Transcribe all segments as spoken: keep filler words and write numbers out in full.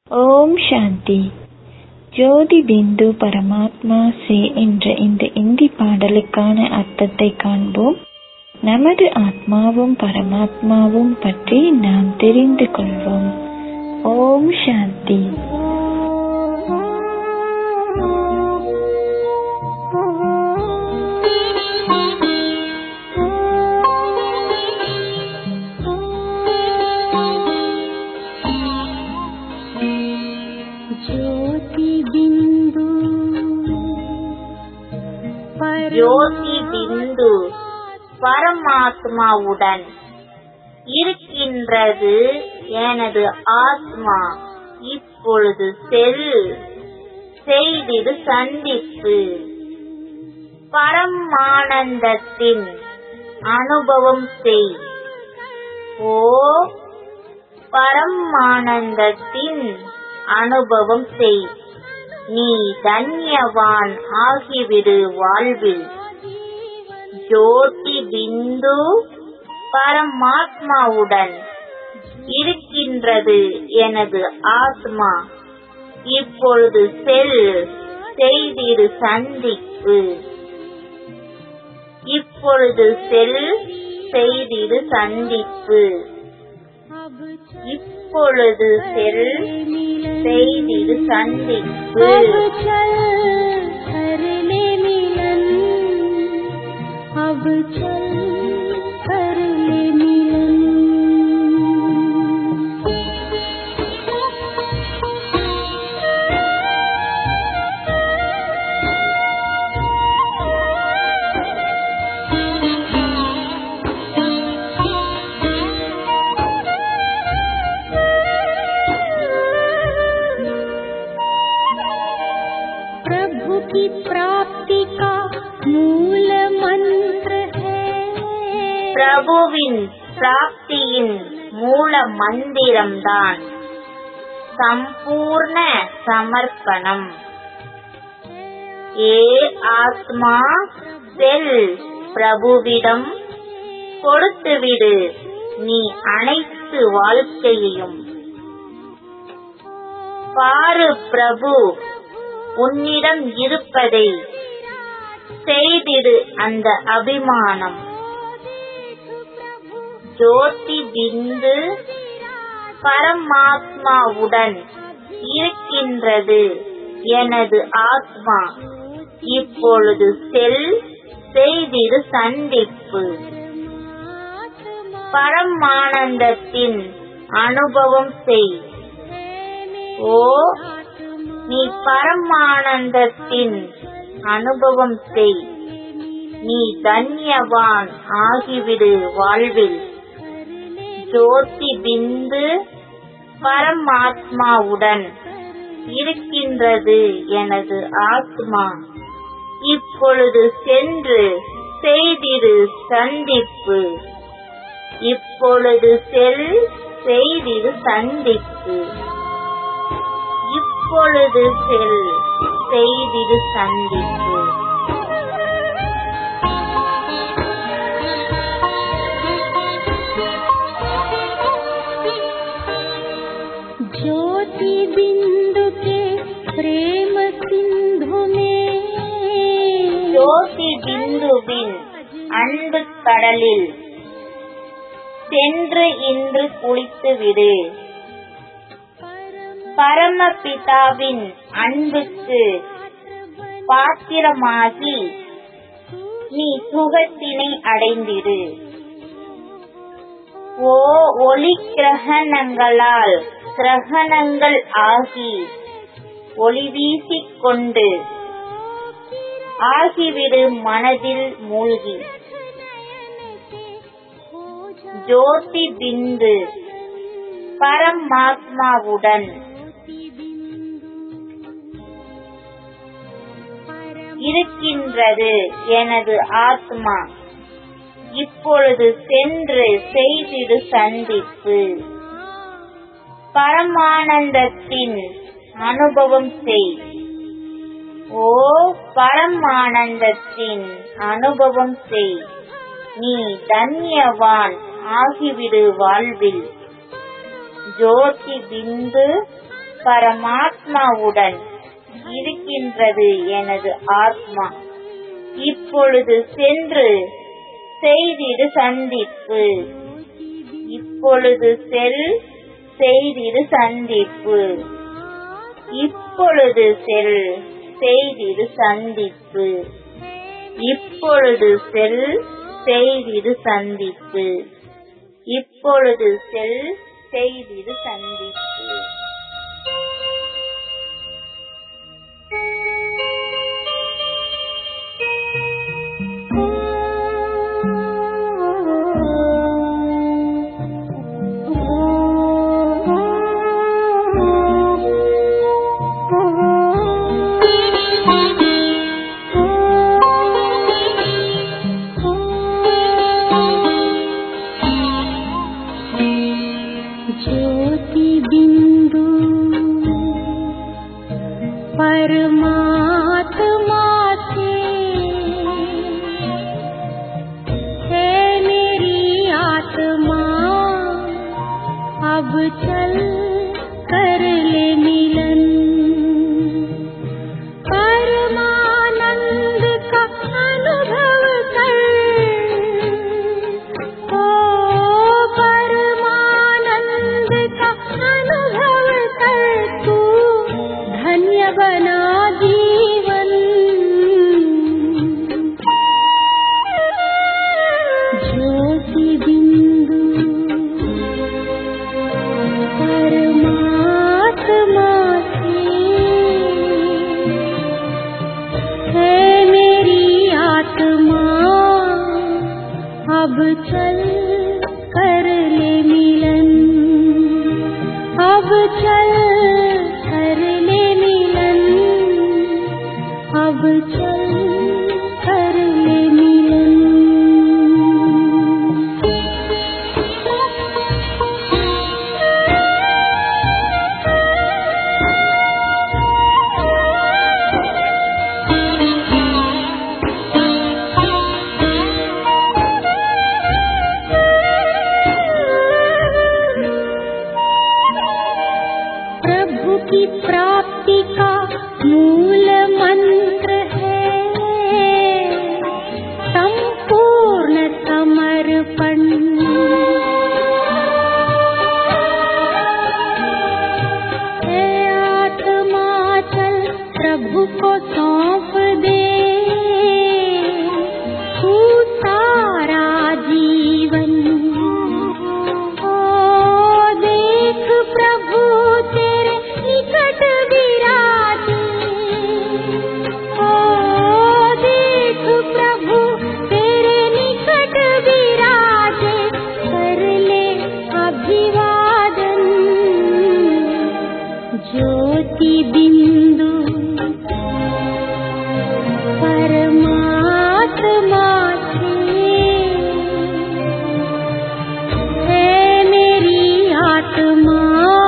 ஓம் சாந்தி. ஜோதி பிந்து பரமாத்மா சே என்ற இந்த இந்தி பாடலுக்கான அர்த்தத்தை காண்போம். நமது ஆத்மாவும் பரமாத்மாவும் பற்றி நாம் தெரிந்து கொள்வோம். ஓம் சாந்தி. ஜோதி பிந்து பரமாத்மாவுடன் இருக்கின்றது எனது ஆத்மா. இப்பொழுது செல் செய்திடு சந்திப்பு. பரமானந்தத்தின் அனுபவம் செய். ஓ பரமானந்தத்தின் அனுபவம் செய். நீ தன்யவான் ஆகிவிடு வாழ்வில். ஜோதி பிந்து பரமாத்மாவுடன் இருக்கின்றது எனது ஆத்மா. இப்பொழுது செல் செய்திடு சந்திப்பு. இப்பொழுது செல் செய்திடு சந்திப்பு. இப்பொழுது செல் செய்திடு சந்திப்பு. பிரபுவின் பிராப்தியின் மூல மந்திரம்தான் சம்பூர்ண சமர்ப்பணம். ஏ ஆத்மா, செல் பிரபுவிடம் கொடுத்துவிடு நீ அனைத்து வாழ்க்கையையும். பாரு பிரபு உன்னிடம் இருப்பதை செய்திடு அந்த அபிமானம். ஜோதி பிந்து பரமாத்மாவுடன் இருக்கின்றது எனது ஆத்மா. இப்பொழுது செல் செய்திடு சந்திப்பு. பரமானந்தத்தின் அனுபவம் செய். ஓ நீ பரமானந்தத்தின் அனுபவம் செய். நீ தன்யவான் ஆகிவிடு வாழ்வில். ஜோதி பிந்து பரமாத்மாவுடன் இருக்கின்றது எனது ஆத்மா. இப்பொழுது சென்று செய்திடு சந்திப்பு. இப்பொழுது செல் செய்திடு சந்திப்பு. இப்பொழுது செல் செய்திடு சந்திப்பு. ज्योति बिंदु के प्रेम सिंधु में ஜோதி பிந்துவின் அன்பு கடலில் சென்று இன்று குளித்து விடு. பரமபிதாவின் அன்புக்கு பாத்திரமாகி நீ சுகத்தினை அடைந்திடு. ஓ ஒளி கிரகணங்களால் கிரகணங்கள் ஆகி ஒளி வீசிக் கொண்டு ஆகிவிடு மனதில் மூழ்கி. ஜோதி பிந்து பரமாத்மாவுடன் இருக்கின்றது எனது ஆத்மா. இப்பொழுது சென்று செய்திடு சந்திப்பு. பரமானந்தத்தின் அனுபவம் செய். ஓ பரமானந்தத்தின் அனுபவம் செய். நீ தன்யவான் ஆகிவிடு வாழ்வில். ஜோதி பிந்து பரமாத்மாவுடன் இருக்கின்றது எனது ஆத்மா. இப்பொழுது சென்று செய்திடு சந்திப்பு. இப்பொழுது செல் செய்திடு சந்திப்பு. இப்பொழுது செல் செய்திடு சந்திப்பு. இப்பொழுது செல் செய்திடு சந்திப்பு. இப்பொழுது செல் செய்திடு சந்திப்பு. ज्योति बिंदु परमात्मा से है मेरी आत्मा, अब चल कर ले मिलन। परमानंद का अनुभव कर, ओ परमानंद का अनुभव कर, तू धन्य बना जीवन। ज्योति बिंदु परमात्मा से है मेरी आत्मा, अब चल कर ले मिलन। अब चल कर ले मिलन। अब चल कर ले मिलन। प्रभु की प्राप्ति का मूल मंत्र है संपूर्ण समर्पण। हे आत्मा चल प्रभु को सौंप दे तू सारा जीवन। ओ देख प्रभु तेरे निकट विराजे, ओ देख प्रभु तेरे निकट विराजे, कर ले अभिवादन। ज्योति बिंदु परमात्मा से है मेरी आत्मा,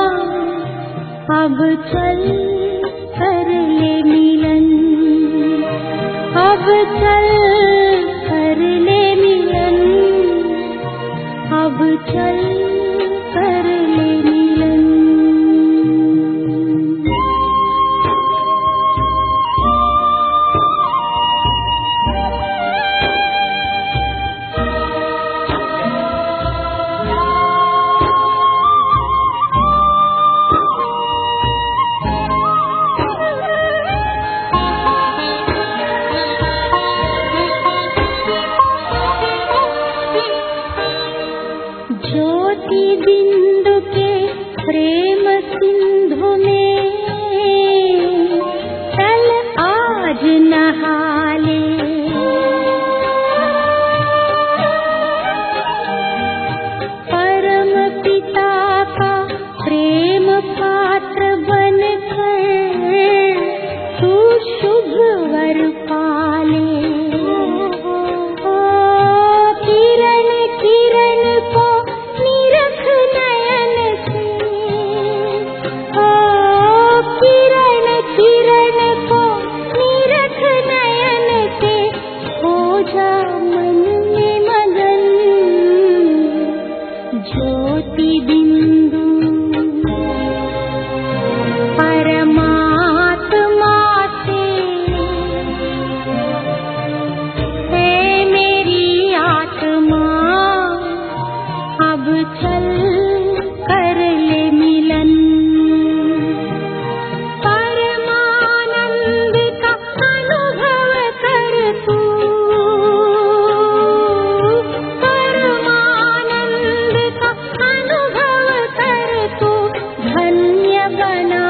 अब चल कर ले मिलन। अब चल कर ले मिलन। अब चल कर ले मिलन। ज्योति बिंदु के प्रेम सिंधु में चल आज नहा ले। परम पिता का प्रेम पात्र बन कर तू शुभ वर पाले। ओ किरण किरण को निरख नयन से, ओ बना